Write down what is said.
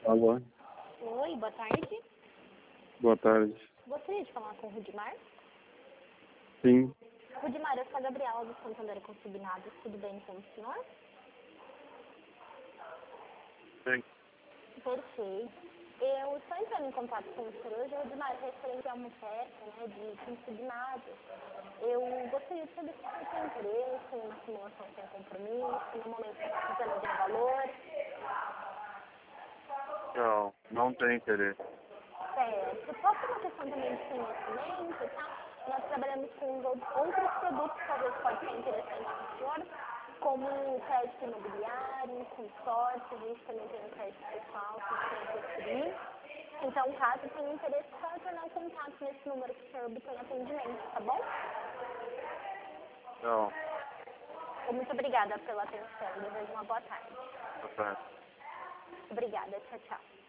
Alô, Oi, boa tarde. boa tarde. Gostaria de falar com o Rudimar? Sim, Rudimar, eu sou a Gabriela do Santander Consignados. Tudo bem com o senhor? sim. Perfeito. Eu estou entrando em contato com o senhor hoje, Rudimar, referente a uma oferta, de consignados. Eu gostaria de saber se o senhor tem interesse em uma simulação sem compromisso, no momento que está precisando de um valor. Não tem interesse. Certo. Pode ser uma questão também de conhecimento, tá? Nós trabalhamos com outros produtos que às vezes pode ser interessante para o senhor, como crédito imobiliário, consórcio, a gente também tem um crédito pessoal que o senhor preferir. Então, caso tenha interesse, só retornar o contato nesse número que o senhor obtém atendimento, tá bom? Não, Muito obrigada pela atenção. Desejo uma boa tarde. boa tarde. Obrigada. Tchau, tchau.